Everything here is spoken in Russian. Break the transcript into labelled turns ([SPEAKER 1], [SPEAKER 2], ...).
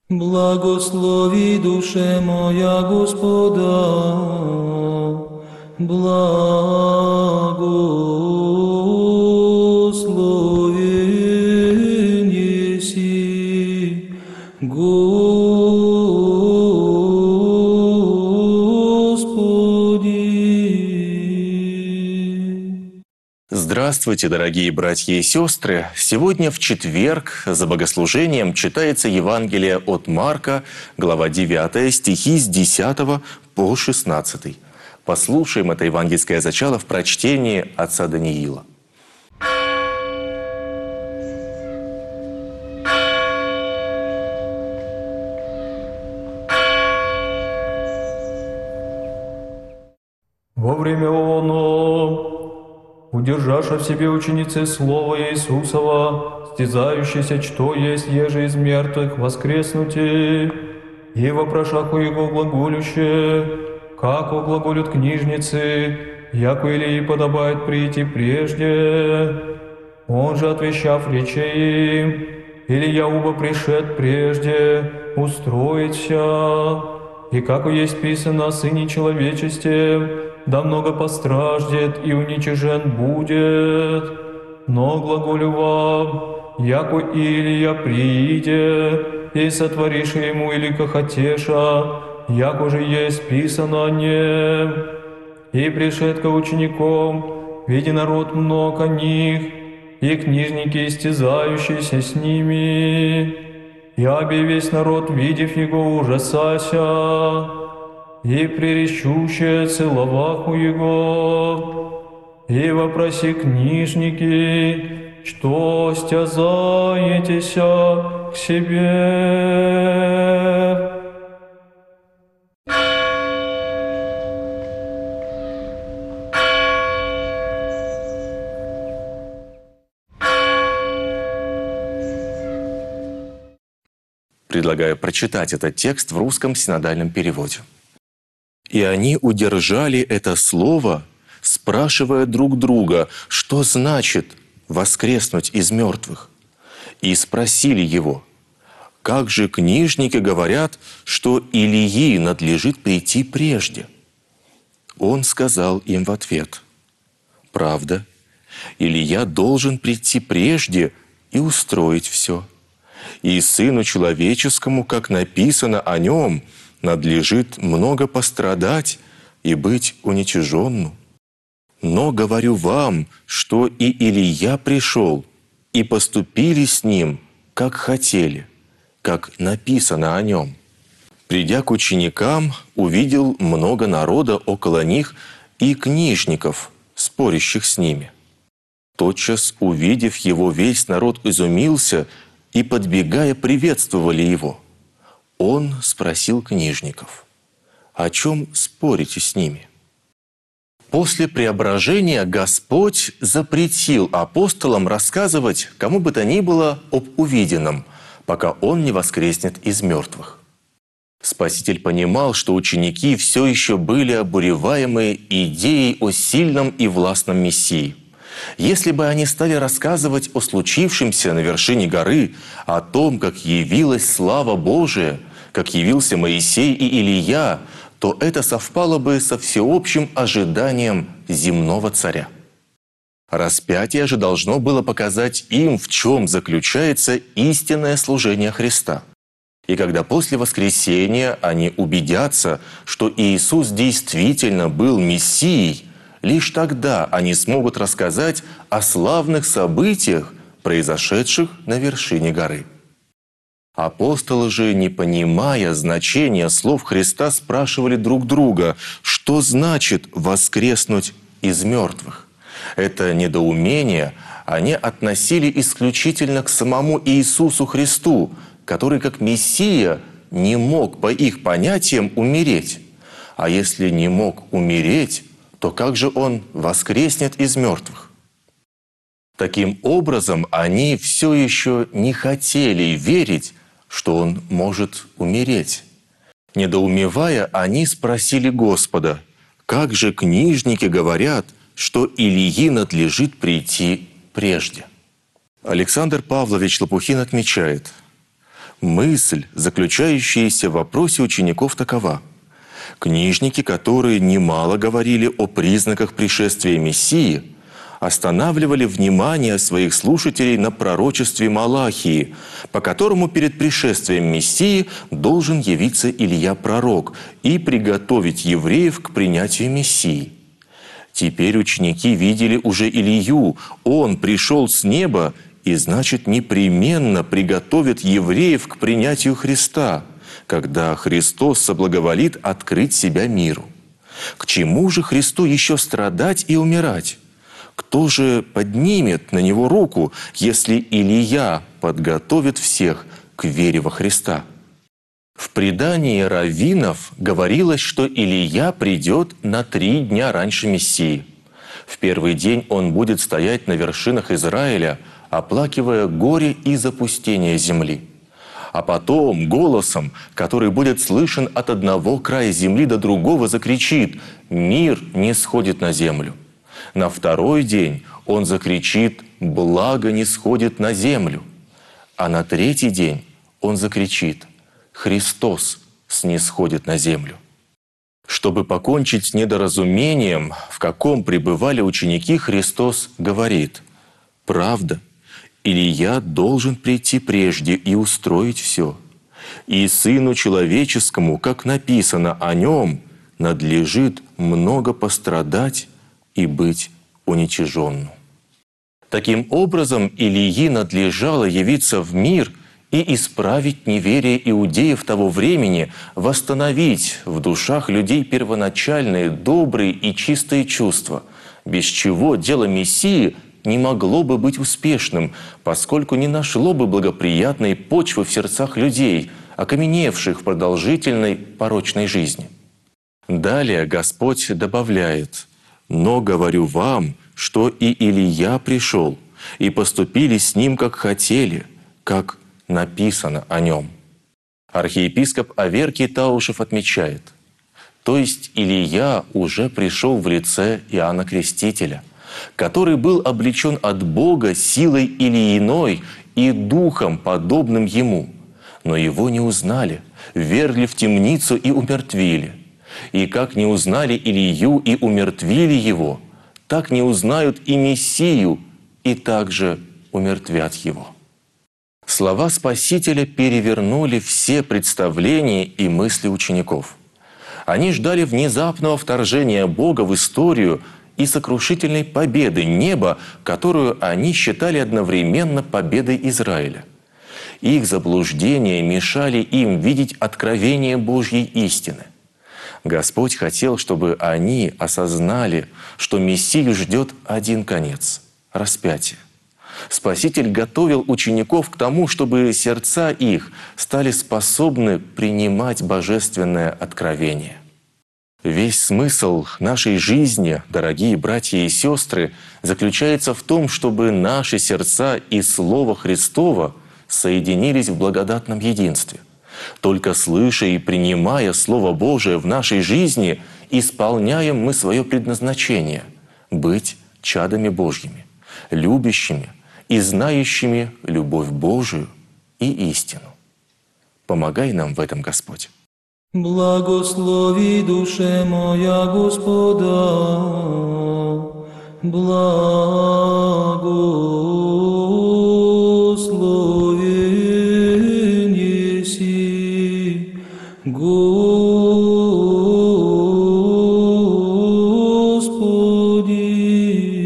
[SPEAKER 1] Благослови душе моя Господа, благословен еси Господи.
[SPEAKER 2] Здравствуйте, дорогие братья и сестры! Сегодня в четверг за богослужением читается Евангелие от Марка, глава 9, стихи с 10 по 16. Послушаем это евангельское зачало в прочтении отца Даниила.
[SPEAKER 3] Во время оно, удержаша в себе ученицы Слова Иисусова, стязающиеся, что есть еже из мертвых воскреснути, и вопрошаку Его глаголюще, как глаголют книжницы, яко Илии подобает прийти прежде. Он же, отвечав, рече им, Илия уба пришед прежде, устроиться, и како есть писано о Сыне Человечестем, да много постраждет и уничижен будет. Но глаголю вам, яко Илия прииде, и сотворише ему или хотеша, яко же есть писано о нем. И пришед ко ученикам, видя народ много них, и книжники, истязающиеся с ними. И аби весь народ, видев его, ужасася, и пререщущие целоваху его, и вопроси книжники, что стязаетеся к себе.
[SPEAKER 2] Предлагаю прочитать этот текст в русском синодальном переводе. «И они удержали это слово, спрашивая друг друга, что значит воскреснуть из мертвых, и спросили его, как же книжники говорят, что Илии надлежит прийти прежде? Он сказал им в ответ, правда, Илия должен прийти прежде и устроить все. И Сыну Человеческому, как написано о Нем, надлежит много пострадать и быть уничиженным. Но говорю вам, что и Илия пришел, и поступили с Ним, как хотели, как написано о Нем. Придя к ученикам, увидел много народа около них и книжников, спорящих с ними. Тотчас, увидев его, весь народ изумился и, подбегая, приветствовали его. Он спросил книжников, о чем спорите с ними? После преображения Господь запретил апостолам рассказывать кому бы то ни было об увиденном, пока Он не воскреснет из мертвых. Спаситель понимал, что ученики все еще были обуреваемы идеей о сильном и властном Мессии. Если бы они стали рассказывать о случившемся на вершине горы, о том, как явилась слава Божия, как явился Моисей и Илия, то это совпало бы со всеобщим ожиданием земного царя. Распятие же должно было показать им, в чем заключается истинное служение Христа. И когда после воскресения они убедятся, что Иисус действительно был Мессией, лишь тогда они смогут рассказать о славных событиях, произошедших на вершине горы. Апостолы же, не понимая значения слов Христа, спрашивали друг друга, что значит «воскреснуть из мертвых». Это недоумение они относили исключительно к самому Иисусу Христу, который как Мессия не мог, по их понятиям, умереть. А если не мог умереть, то как же Он воскреснет из мертвых? Таким образом, они все еще не хотели верить, что Он может умереть. Недоумевая, они спросили Господа, как же книжники говорят, что Илии надлежит прийти прежде? Александр Павлович Лопухин отмечает, Мысль, заключающаяся в вопросе учеников, такова. Книжники, которые немало говорили о признаках пришествия Мессии, останавливали внимание своих слушателей на пророчестве Малахии, по которому перед пришествием Мессии должен явиться Илья пророк и приготовить евреев к принятию Мессии. Теперь ученики видели уже Илью, он пришел с неба и, значит, непременно приготовит евреев к принятию Христа, когда Христос соблаговолит открыть себя миру. К чему же Христу еще страдать и умирать? Кто же поднимет на него руку, если Илия подготовит всех к вере во Христа? В предании раввинов говорилось, что Илия придет на 3 дня раньше Мессии. В первый день он будет стоять на вершинах Израиля, оплакивая горе и запустение земли. А потом голосом, который будет слышен от одного края земли до другого, закричит: «Мир не сходит на землю». На второй день он закричит: «Благо не сходит на землю». А на 3-й день он закричит: «Христос снисходит на землю». Чтобы покончить с недоразумением, в каком пребывали ученики, Христос говорит: «Правда, Илия должен прийти прежде и устроить все. И Сыну Человеческому, как написано о Нем, надлежит много пострадать и быть уничиженным». Таким образом, Илии надлежало явиться в мир и исправить неверие иудеев того времени, восстановить в душах людей первоначальные добрые и чистые чувства, без чего дело Мессии не могло бы быть успешным, поскольку не нашло бы благоприятной почвы в сердцах людей, окаменевших в продолжительной порочной жизни. Далее Господь добавляет: «Но говорю вам, что и Илия пришел, и поступили с ним, как хотели, как написано о нем». Архиепископ Аверкий Таушев отмечает: то есть Илия уже пришел в лице Иоанна Крестителя, который был облечен от Бога силой Илииной и духом, подобным ему, но его не узнали, ввергли в темницу и умертвили. И как не узнали Илию и умертвили его, так не узнают и Мессию, и также умертвят его. Слова Спасителя перевернули все представления и мысли учеников. Они ждали внезапного вторжения Бога в историю и сокрушительной победы неба, которую они считали одновременно победой Израиля. Их заблуждения мешали им видеть откровение Божьей истины. Господь хотел, чтобы они осознали, что Мессию ждет один конец – распятие. Спаситель готовил учеников к тому, чтобы сердца их стали способны принимать божественное откровение. Весь смысл нашей жизни, дорогие братья и сестры, заключается в том, чтобы наши сердца и Слово Христово соединились в благодатном единстве. Только слыша и принимая Слово Божие в нашей жизни, исполняем мы свое предназначение – быть чадами Божьими, любящими и знающими любовь Божию и истину. Помогай нам в этом, Господь.
[SPEAKER 1] Благослови душе моя Господа, благословен еси, Господи.